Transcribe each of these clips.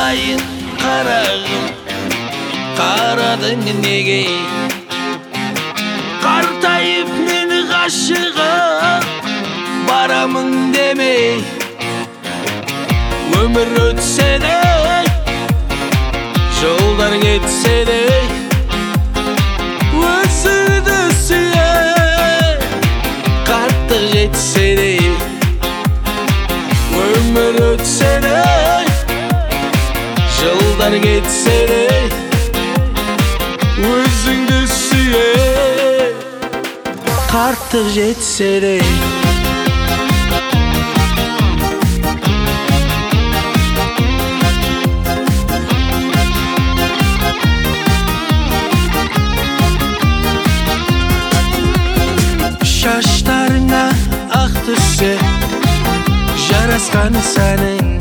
Айналайын қарағым, қарадың неге? Қартайып мені ғашығым, барамын демей. Өмір өтсе де, жолдар кетсе де, өзіңді сүйе, қарттық жетсе де. Өмір өтсе де, жылдар кетсе де, өзіңді сүйе, қарттық жетсе де. Şaşlarına ақ түссе, жарасқан сәнің.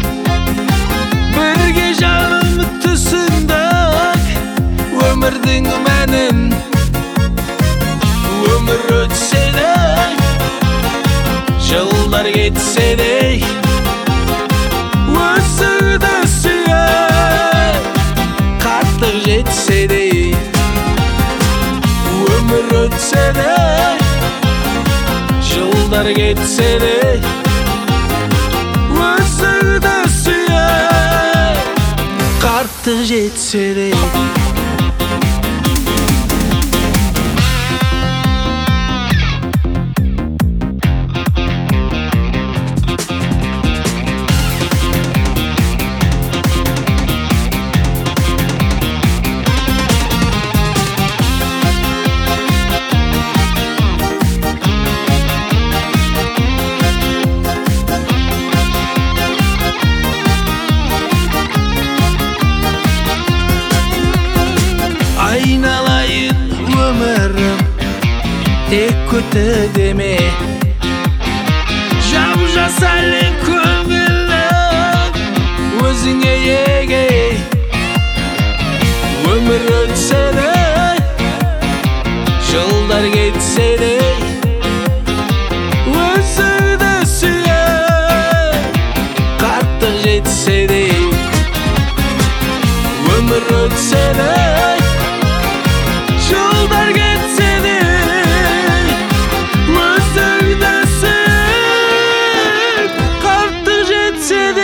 Бірге жаным түсіндік өмірдің мәнін. Өмір өтсе де, жылдар кетсе де, өзіңді сүйе, қарттық жетсе де. Өмір өтсе де, жылдар кетсе де, өзіңді сүйе, қарттық жетсе де. Айналайын өмірім, тек өті деме. Жап-жас әлем көңілім, өзіңе еге. Өмір өтсе де, жылдар кетсе де, өзіңді сүйе, қарттық жетсе де. Өмір өтсе де, жылдар кетсе де, өзіңді сүйе, қарттық жетсе де.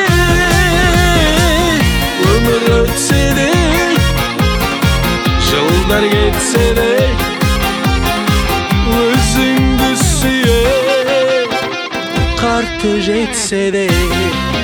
Өмір өтсе де, жылдар кетсе де, өзіңді сүйе, қарттық жетсе де.